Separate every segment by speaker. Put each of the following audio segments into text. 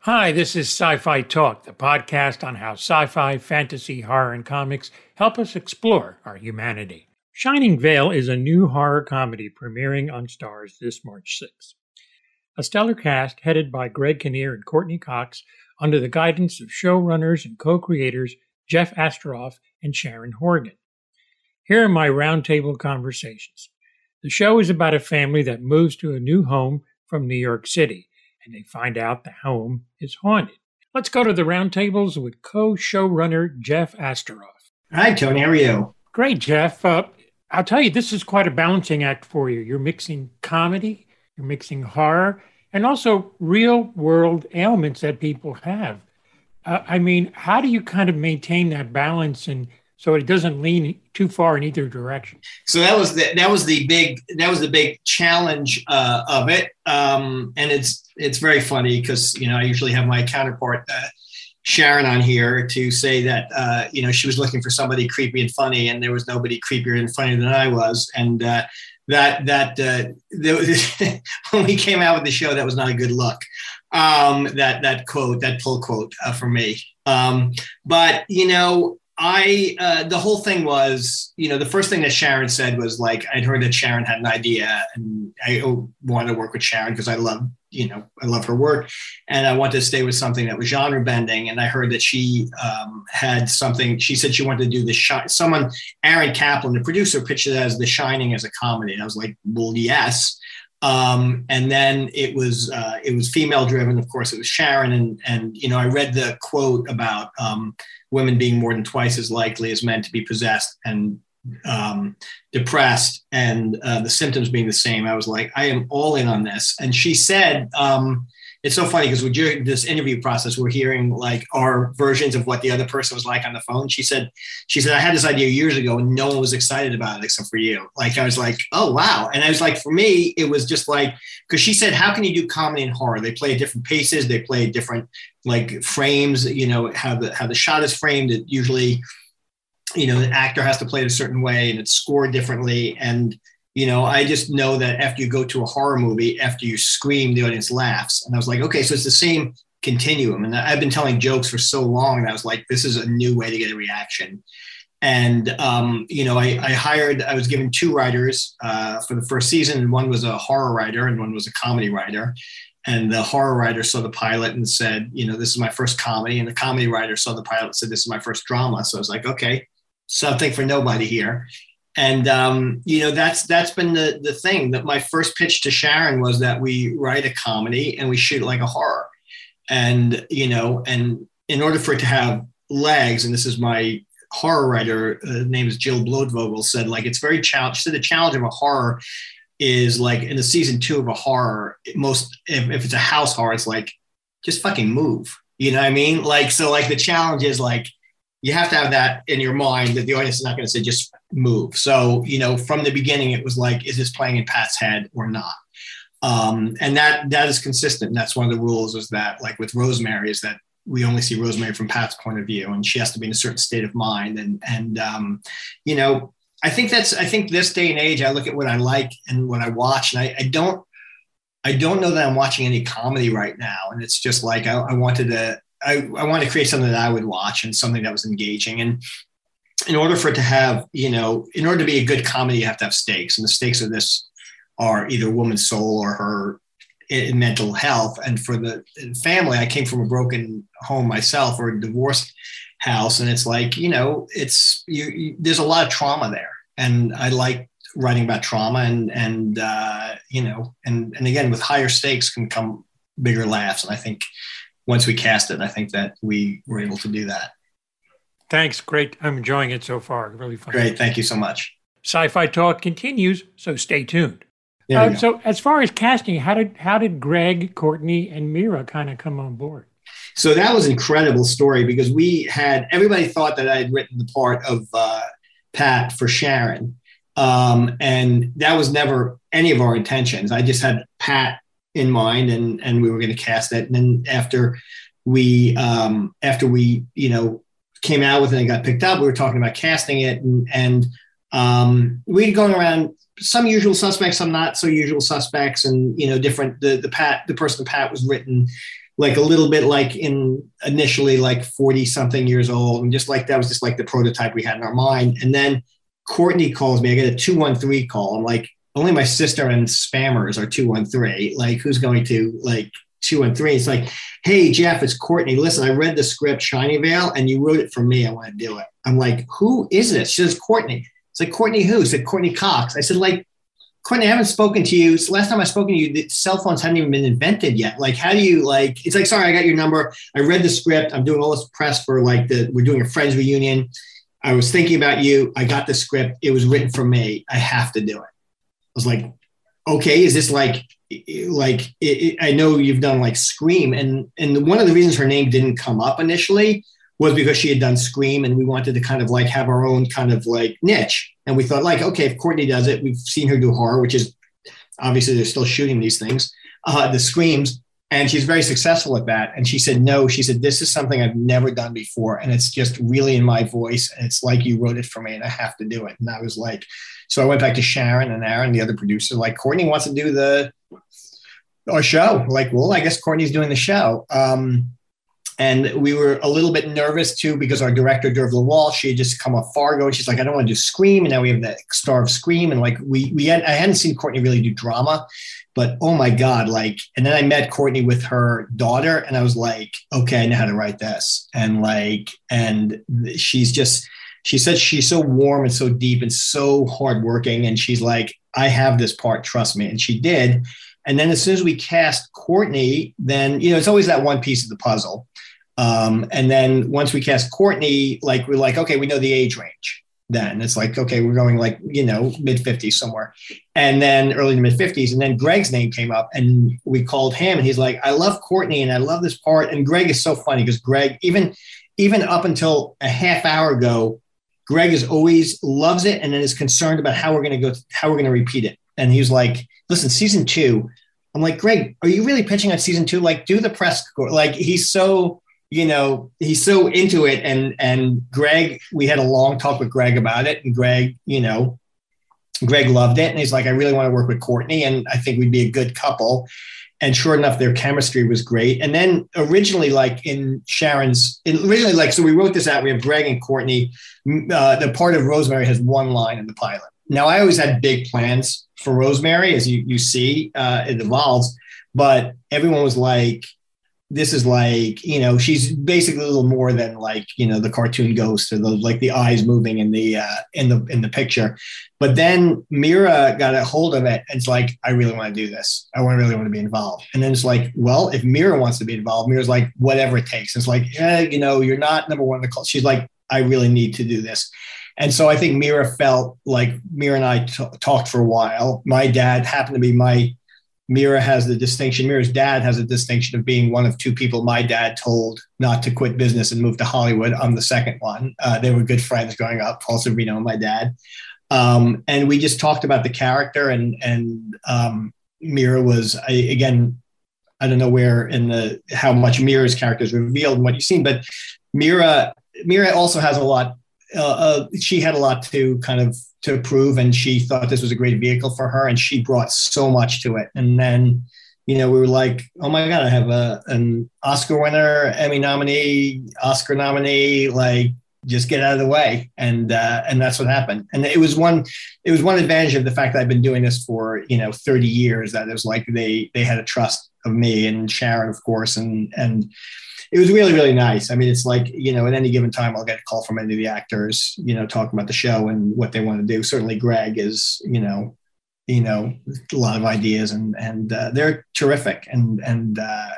Speaker 1: Hi, this is Sci-Fi Talk, the podcast on how sci-fi, fantasy, horror, and comics help us explore our humanity. Shining Vale is a new horror comedy premiering on Starz this March 6th. A stellar cast headed by Greg Kinnear and Courtney Cox under the guidance of showrunners and co-creators Jeff Astrof and Sharon Horgan. Here are my roundtable conversations. The show is about a family that moves to a new home from New York City, and they find out the home is haunted. Let's go to the roundtables with co-showrunner Jeff Astrof.
Speaker 2: Hi, Tony. How are you?
Speaker 1: Great, Jeff. I'll tell you, this is quite a balancing act for you. You're mixing comedy, you're mixing horror, and also real-world ailments that people have. How do you kind of maintain that balance and so it doesn't lean too far in either direction?
Speaker 2: So that was the big challenge of it, and it's very funny because I usually have my counterpart Sharon on here to say that she was looking for somebody creepy and funny, and there was nobody creepier and funnier than I was, and that when we came out with the show, that was not a good look. That pull quote for me, but the whole thing was, the first thing that Sharon said was like, I'd heard that Sharon had an idea and I wanted to work with Sharon because I love her work and I wanted to stay with something that was genre bending. And I heard that she had something, she said she wanted to do Aaron Kaplan, the producer, pitched it as The Shining as a comedy. And I was like, well, yes. And then it was female driven. Of course, it was Sharon. And I read the quote about women being more than twice as likely as men to be possessed and depressed, and the symptoms being the same. I was like, I am all in on this. And she said, it's so funny because during this interview process, we're hearing like our versions of what the other person was like on the phone. She said, I had this idea years ago and no one was excited about it except for you. Like, I was like, oh, wow. And I was like, for me, it was just like, because she said, how can you do comedy and horror? They play at different paces. They play at different like frames, how the shot is framed. It usually, the actor has to play it a certain way and it's scored differently. And I just know that after you go to a horror movie, after you scream, the audience laughs. And I was like, okay, so it's the same continuum. And I've been telling jokes for so long that I was like, this is a new way to get a reaction. And, I was given two writers for the first season, and one was a horror writer and one was a comedy writer. And the horror writer saw the pilot and said, this is my first comedy. And the comedy writer saw the pilot and said, this is my first drama. So I was like, okay, something for nobody here. And, that's been the thing, that my first pitch to Sharon was that we write a comedy and we shoot like a horror. And, and in order for it to have legs, and this is my horror writer, name is Jill Blodvogel, said like, it's very challenging. She said the challenge of a horror is like in the season 2 of a horror, if it's a house horror, it's like, just fucking move. You know what I mean? Like, so like the challenge is like, you have to have that in your mind that the audience is not going to say, just move. So, from the beginning, it was like, is this playing in Pat's head or not? And that is consistent. And that's one of the rules, is that like with Rosemary, is that we only see Rosemary from Pat's point of view, and she has to be in a certain state of mind. And I think this day and age, I look at what I like and what I watch, and I don't know that I'm watching any comedy right now. And it's just like, I wanted to create something that I would watch and something that was engaging. And in order for it to have, in order to be a good comedy, you have to have stakes. And the stakes of this are either a woman's soul or her mental health. And for the family, I came from a broken home myself, or a divorced house. And it's like, there's a lot of trauma there. And I like writing about trauma and again, with higher stakes can come bigger laughs. And I think once we cast it, I think that we were able to do that.
Speaker 1: Thanks. Great. I'm enjoying it so far. Really fun.
Speaker 2: Great. Thank you so much.
Speaker 1: Sci-Fi Talk continues, so stay tuned. So as far as casting, how did Greg, Courtney, and Mira kind of come on board?
Speaker 2: So that was an incredible story, because everybody thought that I had written the part of Pat for Sharon. And that was never any of our intentions. I just had Pat in mind, and we were going to cast it. And then after we came out with it and got picked up, we were talking about casting it, and we were going around, some usual suspects, some not so usual suspects, and different. The person Pat was written like a little bit like in initially like 40 something years old. And just like, that was just like the prototype we had in our mind. And then Courtney calls me, I get a 213 call. I'm like, only my sister and spammers are 213. Like, who's going to like 213? It's like, hey, Jeff, it's Courtney. Listen, I read the script, Shiny Veil, and you wrote it for me. I want to do it. I'm like, who is this? She says, Courtney. It's like, Courtney who? It's like, Courtney Cox. I said, like, Courtney, I haven't spoken to you. So last time I spoke to you, the cell phones hadn't even been invented yet. Like, how do you like, it's like, sorry, I got your number. I read the script. I'm doing all this press for like we're doing a Friends reunion. I was thinking about you. I got the script. It was written for me. I have to do it. I was like, okay, is this like I know you've done like Scream. And one of the reasons her name didn't come up initially was because she had done Scream, and we wanted to kind of like have our own kind of like niche. And we thought like, okay, if Courtney does it, we've seen her do horror, which is obviously they're still shooting these things, the Screams. And she's very successful at that. And she said, no, she said, this is something I've never done before. And it's just really in my voice. And it's like you wrote it for me and I have to do it. And I was like, so I went back to Sharon and Aaron, the other producer, like, Courtney wants to do our show. Like, well, I guess Courtney's doing the show. And we were a little bit nervous too, because our director, Derv Lawal, she had just come off Fargo, and she's like, I don't want to do Scream. And now we have the star of Scream. And like, I hadn't seen Courtney really do drama, but oh my God, like, and then I met Courtney with her daughter, and I was like, okay, I know how to write this. And like, and she said she's so warm and so deep and so hardworking. And she's like, I have this part, trust me. And she did. And then as soon as we cast Courtney, then, it's always that one piece of the puzzle. And then once we cast Courtney, like, we're like, okay, we know the age range. Then it's like, okay, we're going like, mid 50s somewhere, and then early to mid 50s. And then Greg's name came up, and we called him, and he's like, I love Courtney and I love this part. And Greg is so funny because Greg, even up until a half hour ago, Greg is always loves it and then is concerned about how we're going to repeat it. And he was like, listen, season 2. I'm like, Greg, are you really pitching on season 2? Like, do the press. Like, he's so, he's so into it. And Greg, we had a long talk with Greg about it. And Greg, Greg loved it. And he's like, I really want to work with Courtney, and I think we'd be a good couple. And sure enough, their chemistry was great. And then originally, like so we wrote this out. We have Greg and Courtney. The part of Rosemary has one line in the pilot. Now, I always had big plans for Rosemary, as you see, it evolves. But everyone was like, this is like, she's basically a little more than like, the cartoon ghost, or like the eyes moving in the picture. But then Mira got a hold of it, and it's like, I really want to do this. I really want to be involved. And then it's like, well, if Mira wants to be involved, Mira's like, whatever it takes. It's like, you're not number one in the call. She's like, I really need to do this. And so I think Mira felt like Mira and I talked for a while. My dad happened to be Mira's dad has a distinction of being one of 2 people my dad told not to quit business and move to Hollywood. I'm the second one. They were good friends growing up, Paul Sorvino and my dad. And we just talked about the character, and Mira was, again, I don't know where how much Mira's character is revealed in what you've seen, but Mira also has a lot. She had a lot to prove, and she thought this was a great vehicle for her, and she brought so much to it. And then, we were like, oh my God, I have an Oscar winner, Emmy nominee, Oscar nominee, like, just get out of the way. And that's what happened. And it was one advantage of the fact that I've been doing this for, 30 years, that it was like, they had a trust of me and Sharon, of course. And it was really, really nice. I mean, it's like, at any given time, I'll get a call from any of the actors, talking about the show and what they want to do. Certainly Greg is, a lot of ideas, and they're terrific. And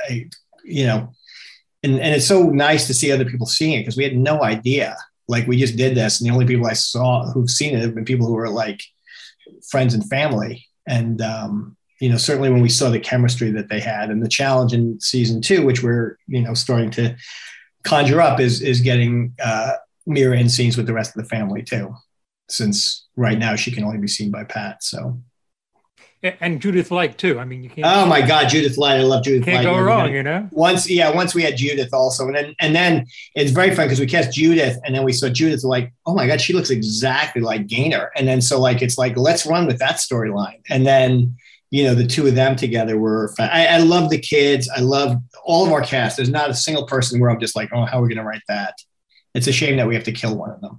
Speaker 2: it's so nice to see other people seeing it, because we had no idea. Like, we just did this, and the only people I saw who've seen it have been people who are like friends and family. And, certainly when we saw the chemistry that they had, and the challenge in season 2, which we're, starting to conjure up, is getting Mira in scenes with the rest of the family too, since right now she can only be seen by Pat. So.
Speaker 1: And Judith Light too. I mean, you can't.
Speaker 2: Oh my God, Judith Light! I love Judith Light.
Speaker 1: Can't go wrong,
Speaker 2: Once we had Judith also, and then it's very fun because we cast Judith, and then we saw Judith, like, oh my God, she looks exactly like Gaynor, and then so like it's like, let's run with that storyline, and then the two of them together were, I love the kids. I love all of our cast. There's not a single person where I'm just like, oh, how are we going to write that? It's a shame that we have to kill one of them.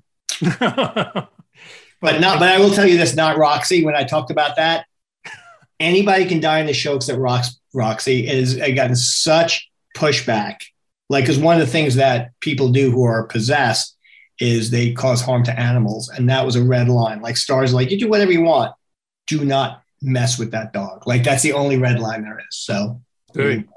Speaker 2: But I will tell you this, not Roxy. When I talked about that, anybody can die in the show except Roxy. It has gotten such pushback. Like, because one of the things that people do who are possessed is they cause harm to animals. And that was a red line. Like, Star's like, you do whatever you want. Do not mess with that dog. Like, that's the only red line there is. So
Speaker 1: good.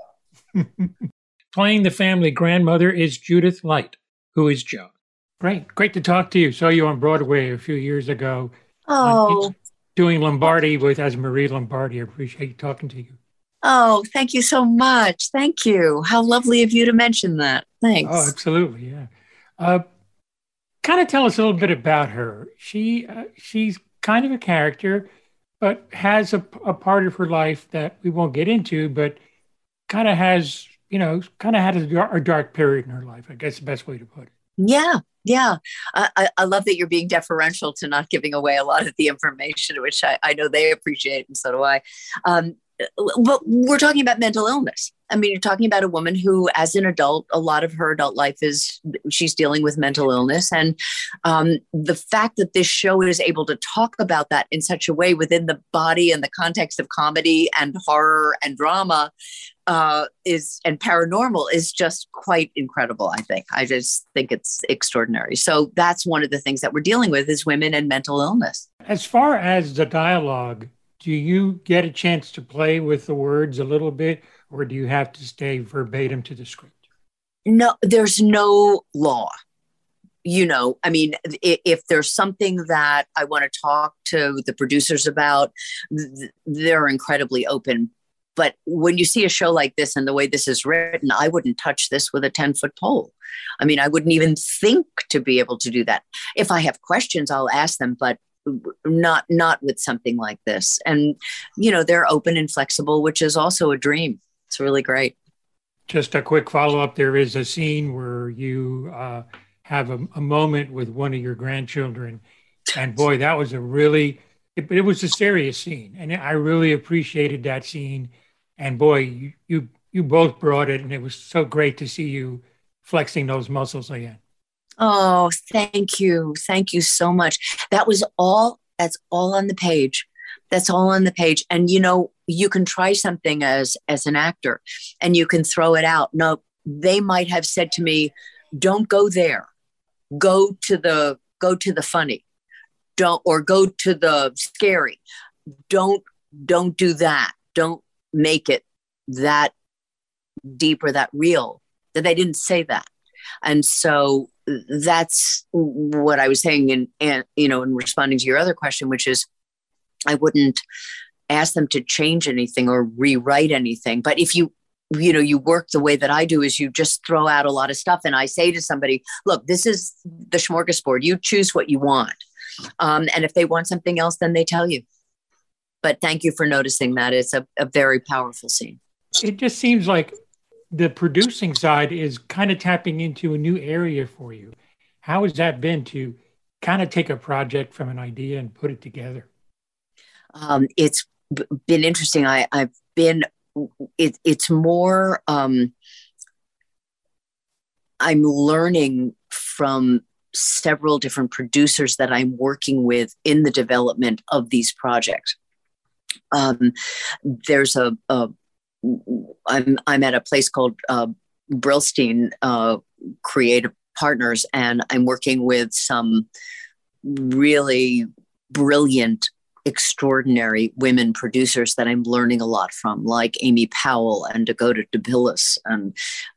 Speaker 1: Playing the family grandmother is Judith Light, who is Jo. Great to talk to you. Saw you on Broadway a few years ago.
Speaker 3: Oh,
Speaker 1: doing Lombardi as Marie Lombardi. I appreciate talking to you.
Speaker 3: Oh, thank you so much. Thank you. How lovely of you to mention that. Thanks.
Speaker 1: Oh, absolutely. Yeah. Kind of tell us a little bit about her. She's kind of a character, but has a part of her life that we won't get into, but kind of has, had a dark period in her life. I guess the best way to put it.
Speaker 3: Yeah. I love that you're being deferential to not giving away a lot of the information, which I know they appreciate, and so do I. But we're talking about mental illness. I mean, you're talking about a woman who, as an adult, a lot of her adult life she's dealing with mental illness. And the fact that this show is able to talk about that in such a way within the body and the context of comedy and horror and drama and paranormal is just quite incredible, I think. I just think it's extraordinary. So that's one of the things that we're dealing with is women and mental illness.
Speaker 1: As far as the dialogue, do you get a chance to play with the words a little bit, or do you have to stay verbatim to the script?
Speaker 3: No, there's no law. I mean, if there's something that I want to talk to the producers about, they're incredibly open. But when you see a show like this and the way this is written, I wouldn't touch this with a 10-foot pole. I mean, I wouldn't even think to be able to do that. If I have questions, I'll ask them, but not with something like this. And, they're open and flexible, which is also a dream. It's really great.
Speaker 1: Just a quick follow-up. There is a scene where you have a moment with one of your grandchildren. And boy, that was it was a serious scene. And I really appreciated that scene. And boy, you both brought it. And it was so great to see you flexing those muscles again.
Speaker 3: Oh, thank you. Thank you so much. That's all on the page. That's all on the page. And, you can try something as an actor and you can throw it out. No, they might have said to me, don't go there. Go to the funny. Or go to the scary. Don't do that. Don't make it that deep or that real. That they didn't say that. And so that's what I was saying in responding to your other question, which is I wouldn't ask them to change anything or rewrite anything. But if you work the way that I do is you just throw out a lot of stuff. And I say to somebody, look, this is the smorgasbord. You choose what you want. And if they want something else, then they tell you. But thank you for noticing that. It's a very powerful scene.
Speaker 1: It just seems like the producing side is kind of tapping into a new area for you. How has that been to kind of take a project from an idea and put it together?
Speaker 3: It's been interesting. It's more, I'm learning from several different producers that I'm working with in the development of these projects. There's I'm at a place called Brillstein Creative Partners, and I'm working with some really brilliant, extraordinary women producers that I'm learning a lot from, like Amy Powell and Dakota DeBillis. And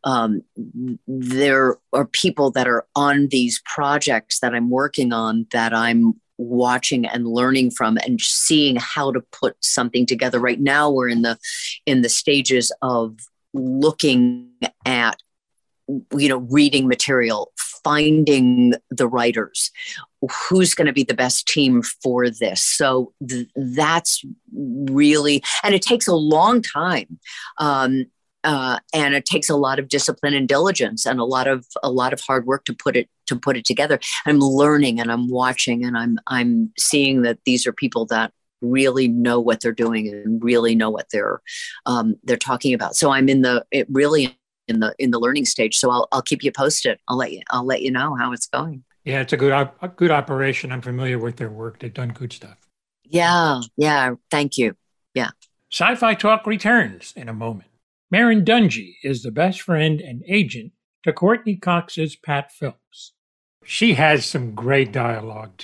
Speaker 3: there are people that are on these projects that I'm working on that I'm watching and learning from and seeing how to put something together. Right now, we're in the stages of looking at, reading material, finding the writers, who's going to be the best team for this. So that's really, and it takes a long time. And it takes a lot of discipline and diligence and a lot of hard work to put it together. I'm learning and I'm watching and I'm seeing that these are people that really know what they're doing and really know what they're talking about. So I'm in the learning stage. So I'll keep you posted. I'll let you know how it's going.
Speaker 1: Yeah, it's a good operation. I'm familiar with their work. They've done good stuff.
Speaker 3: Yeah. Thank you. Yeah.
Speaker 1: Sci-Fi Talk returns in a moment. Merrin Dungey is the best friend and agent to Courteney Cox's Pat Phillips. She has some great dialogue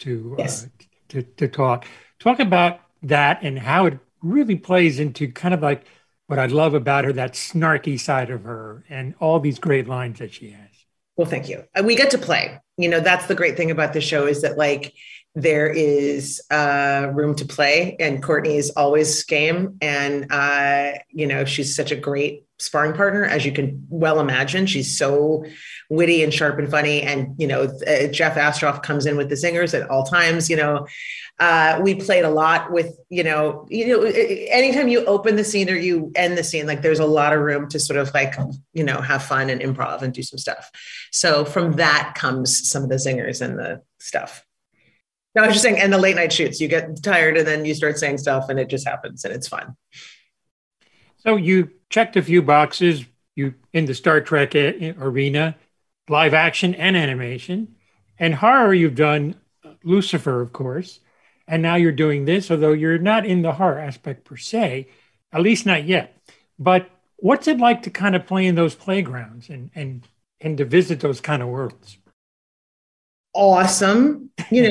Speaker 1: to talk about that and how it really plays into kind of like what I love about her, that snarky side of her and all these great lines that she has.
Speaker 4: Well, thank you. We get to play. That's the great thing about the show is that like there is room to play, and Courteney is always game. And, she's such a great sparring partner, as you can well imagine. She's so witty and sharp and funny. And, Jeff Astroff comes in with the singers at all times. We played a lot with, anytime you open the scene or you end the scene, like there's a lot of room to sort of like, have fun and improv and do some stuff. So from that comes some of the zingers and the stuff. No, I was just saying, and the late night shoots, you get tired and then you start saying stuff and it just happens and it's fun.
Speaker 1: So you checked a few boxes. You in the Star Trek arena, live action and animation, and horror. You've done Lucifer, of course, and now you're doing this. Although you're not in the horror aspect per se, at least not yet. But what's it like to kind of play in those playgrounds and to visit those kind of worlds?
Speaker 4: Awesome.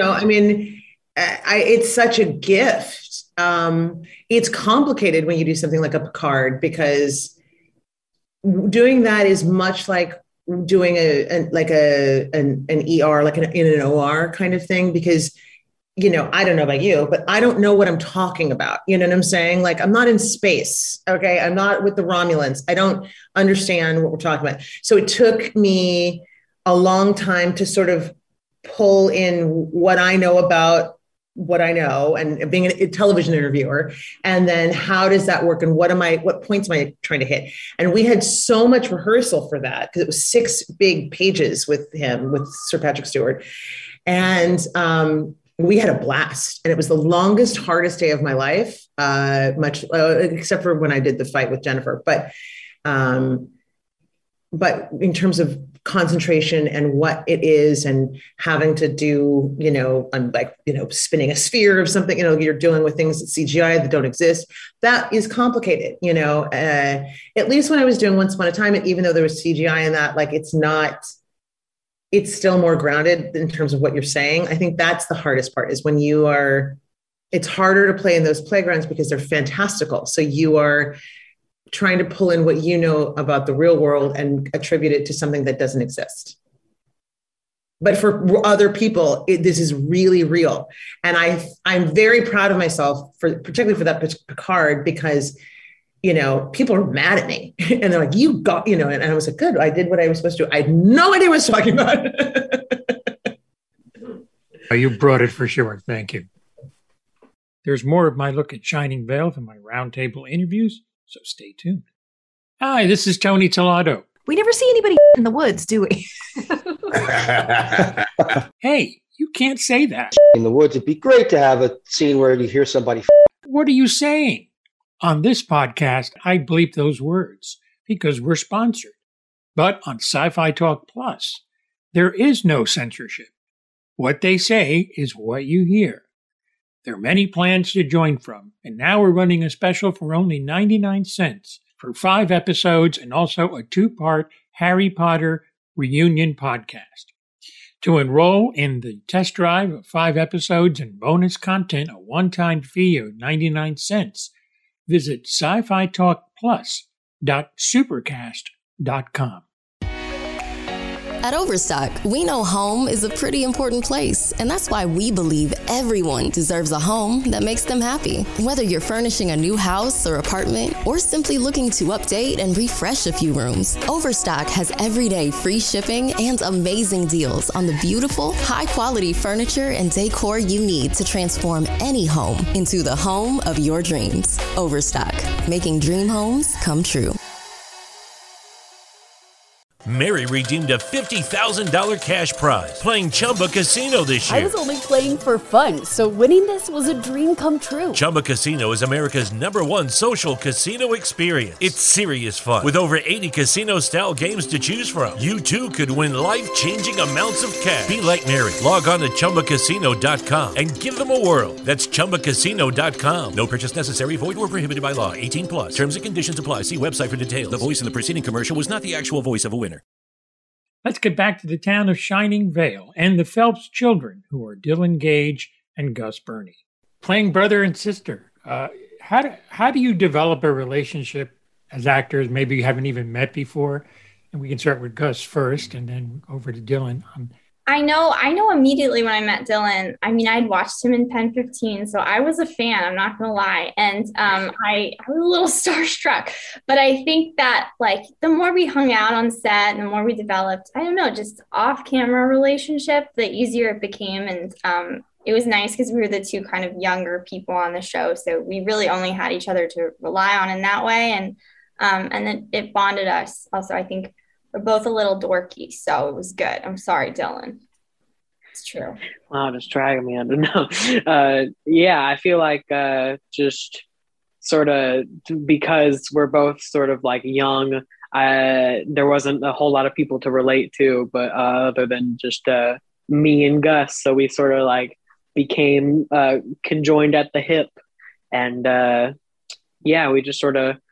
Speaker 4: It's such a gift. It's complicated when you do something like a Picard, because doing that is much like doing an ER, like in an OR kind of thing, because, I don't know about you, but I don't know what I'm talking about. You know what I'm saying? Like, I'm not in space. Okay. I'm not with the Romulans. I don't understand what we're talking about. So it took me a long time to sort of pull in what I know about what I know and being a television interviewer. And then how does that work? And what points am I trying to hit? And we had so much rehearsal for that because it was 6 big pages with him, with Sir Patrick Stewart. And we had a blast, and it was the longest, hardest day of my life, except for when I did the fight with Jennifer. But in terms of concentration and what it is and having to do, spinning a sphere of something, you're dealing with things that CGI that don't exist. That is complicated, at least when I was doing Once Upon a Time, and even though there was CGI in that, like, it's still more grounded in terms of what you're saying. I think that's the hardest part, is when it's harder to play in those playgrounds because they're fantastical. So you are trying to pull in what you know about the real world and attribute it to something that doesn't exist. But for other people, this is really real. And I'm very proud of myself, particularly for that Picard, because, people are mad at me and they're like, you got, and I was like, good, I did what I was supposed to do. I had no idea what I was talking about.
Speaker 1: You brought it for sure. Thank you. There's more of my look at Shining Vale from my roundtable interviews, so stay tuned. Hi, this is Tony Tellado.
Speaker 5: We never see anybody in the woods, do we?
Speaker 1: Hey, you can't say that.
Speaker 6: In the woods, it'd be great to have a scene where you hear somebody.
Speaker 1: What are you saying? On this podcast, I bleep those words because we're sponsored. But on Sci-Fi Talk Plus, there is no censorship. What they say is what you hear. There are many plans to join from, and now we're running a special for only 99 cents for 5 episodes and also a 2-part Harry Potter reunion podcast. To enroll in the test drive of 5 episodes and bonus content, a one-time fee of 99 cents, visit sci-fi-talk+.supercast.com.
Speaker 7: At Overstock, we know home is a pretty important place, and that's why we believe everyone deserves a home that makes them happy. Whether you're furnishing a new house or apartment, or simply looking to update and refresh a few rooms, Overstock has everyday free shipping and amazing deals on the beautiful, high-quality furniture and decor you need to transform any home into the home of your dreams. Overstock, making dream homes come true.
Speaker 8: Mary redeemed a $50,000 cash prize playing Chumba Casino this year.
Speaker 9: I was only playing for fun, so winning this was a dream come true.
Speaker 8: Chumba Casino is America's #1 social casino experience. It's serious fun. With over 80 casino-style games to choose from, you too could win life-changing amounts of cash. Be like Mary. Log on to ChumbaCasino.com and give them a whirl. That's ChumbaCasino.com. No purchase necessary. Void where prohibited by law. 18 plus. Terms and conditions apply. See website for details. The voice in the preceding commercial was not the actual voice of a winner.
Speaker 1: Let's get back to the town of Shining Vale and the Phelps children, who are Dylan Gage and Gus Burney. Playing brother and sister, how do you develop a relationship as actors? Maybe you haven't even met before. And we can start with Gus first and then over to Dylan.
Speaker 10: I know immediately when I met Dylan. I mean, I'd watched him in Pen 15, so I was a fan, I'm not going to lie. And I was a little starstruck, but I think that like the more we hung out on set and the more we developed, I don't know, just off-camera relationship, the easier it became. And it was nice because we were the two kind of younger people on the show. So we really only had each other to rely on in that way. And then it bonded us. Also, I think we're both a little dorky, so it was good. I'm sorry, Dylan. It's true.
Speaker 11: Wow, just dragging me under. No. Yeah, I feel like just sort of because we're both sort of like young, there wasn't a whole lot of people to relate to, but other than just me and Gus. So we sort of like became conjoined at the hip. And yeah, we just sort of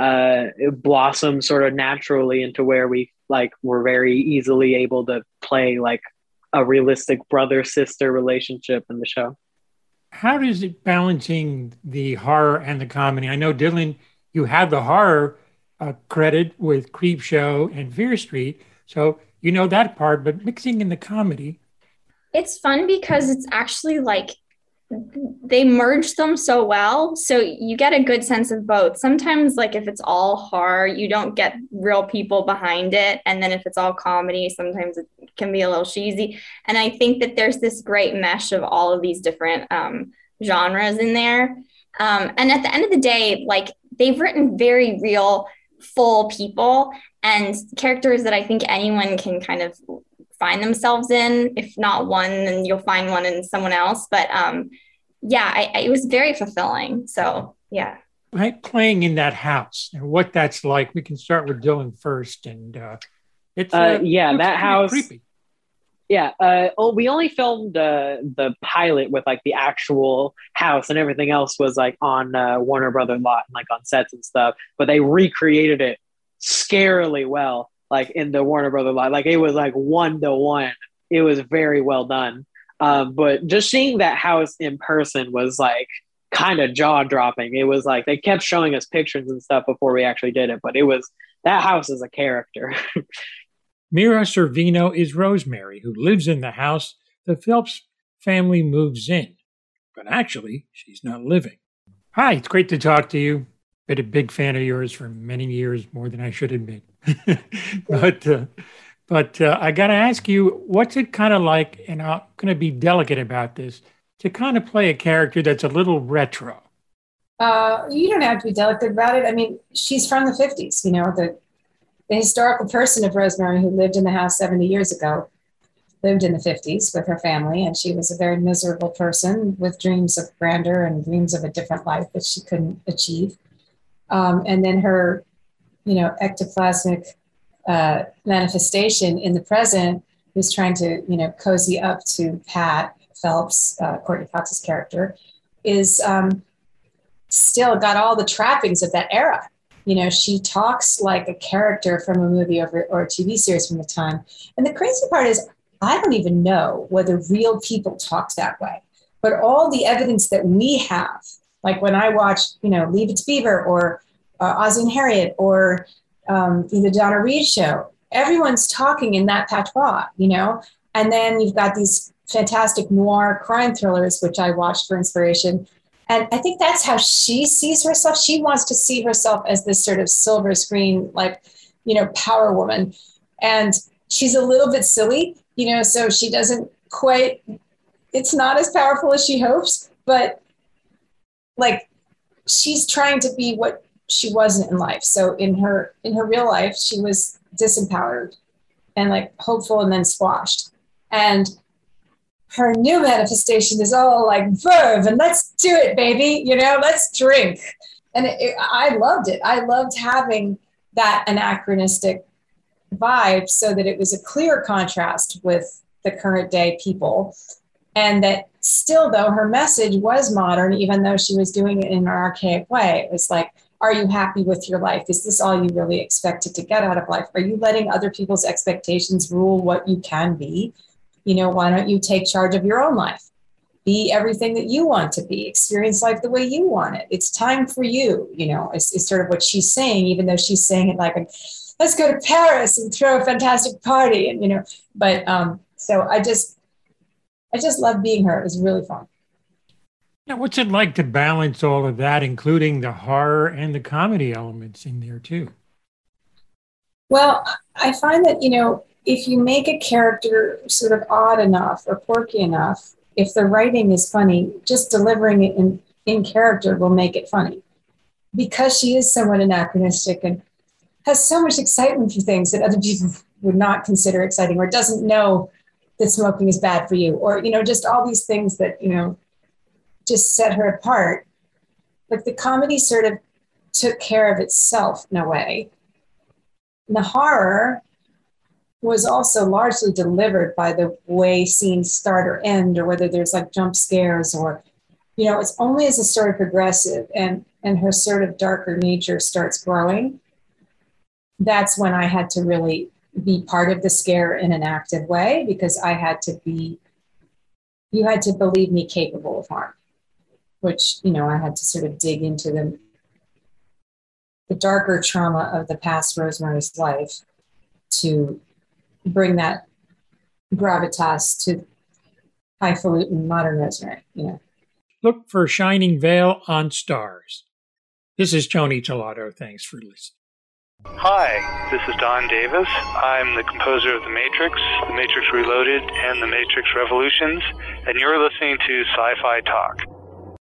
Speaker 11: it blossomed sort of naturally into where we like were very easily able to play like a realistic brother-sister relationship in the show.
Speaker 1: How does it balancing the horror and the comedy? I know, Dylan, you have the horror credit with Creepshow and Fear Street, so you know that part, but mixing in the comedy.
Speaker 10: It's fun because it's actually like they merge them so well. So you get a good sense of both. Sometimes like if it's all horror, you don't get real people behind it. And then if it's all comedy, sometimes it can be a little cheesy. And I think that there's this great mesh of all of these different genres in there. And at the end of the day, like they've written very real, full people and characters that I think anyone can kind of find themselves in. If not one, then you'll find one in someone else. But yeah, it was very fulfilling. So yeah.
Speaker 1: Right, playing in that house and what that's like. We can start with Dylan first, and it's
Speaker 11: yeah, that house.
Speaker 1: Creepy.
Speaker 11: Yeah, we only filmed the pilot with like the actual house, and everything else was like on Warner Brothers lot, and, like on sets and stuff. But they recreated it scarily well. Like in the Warner Brothers lot, like it was like 1-to-1. It was very well done. But just seeing that house in person was like kind of jaw dropping. It was like, they kept showing us pictures and stuff before we actually did it, but it was, that house is a character.
Speaker 1: Mira Sorvino is Rosemary, who lives in the house the Phelps family moves in. But actually, she's not living. Hi, it's great to talk to you. Been a big fan of yours for many years, more than I should admit. But I got to ask you, what's it kind of like, and I'm going to be delicate about this, to kind of play a character that's a little retro?
Speaker 12: You don't have to be delicate about it. I mean, she's from the 50s, you know, the historical person of Rosemary, who lived in the house 70 years ago, lived in the 50s with her family, and she was a very miserable person with dreams of grandeur and dreams of a different life that she couldn't achieve. And then her, you know, ectoplasmic manifestation in the present, who's trying to, you know, cozy up to Pat Phelps, Courtney Cox's character, is still got all the trappings of that era. You know, she talks like a character from a movie or a TV series from the time. And the crazy part is, I don't even know whether real people talked that way. But all the evidence that we have, like when I watched, you know, Leave It to Beaver or Ozzie and Harriet or the Donna Reed show, everyone's talking in that patois, you know? And then you've got these fantastic noir crime thrillers, which I watched for inspiration. And I think that's how she sees herself. She wants to see herself as this sort of silver screen, like, you know, power woman. And she's a little bit silly, you know, so she doesn't quite, it's not as powerful as she hopes, but like she's trying to be what she wasn't in life. So in her real life, she was disempowered and like hopeful and then squashed. And her new manifestation is all like verve and let's do it, baby. You know, let's drink. And I loved it. I loved having that anachronistic vibe so that it was a clear contrast with the current day people. And that still, though, her message was modern, even though she was doing it in an archaic way. It was like, are you happy with your life? Is this all you really expected to get out of life? Are you letting other people's expectations rule what you can be? You know, why don't you take charge of your own life? Be everything that you want to be, experience life the way you want it. It's time for you, you know, is sort of what she's saying, even though she's saying it like, let's go to Paris and throw a fantastic party. And, you know, but so I just love being her. It was really fun.
Speaker 1: Now, what's it like to balance all of that, including the horror and the comedy elements in there too?
Speaker 12: Well, I find that, you know, if you make a character sort of odd enough or quirky enough, if the writing is funny, just delivering it in character will make it funny. Because she is somewhat anachronistic and has so much excitement for things that other people would not consider exciting, or doesn't know that smoking is bad for you, or, you know, just all these things that, you know, just set her apart. Like the comedy sort of took care of itself in a way. And the horror was also largely delivered by the way scenes start or end, or whether there's like jump scares, or, you know, it's only as the story progresses and her sort of darker nature starts growing, that's when I had to really be part of the scare in an active way, because I had to be, you had to believe me capable of harm, which, you know, I had to sort of dig into the darker trauma of the past Rosemary's life to bring that gravitas to highfalutin modern Rosemary, you know.
Speaker 1: Look for Shining Vale on Stars. This is Tony Gelato. Thanks for listening.
Speaker 13: Hi, this is Don Davis. I'm the composer of The Matrix Reloaded, and The Matrix Revolutions, and you're listening to Sci-Fi Talk.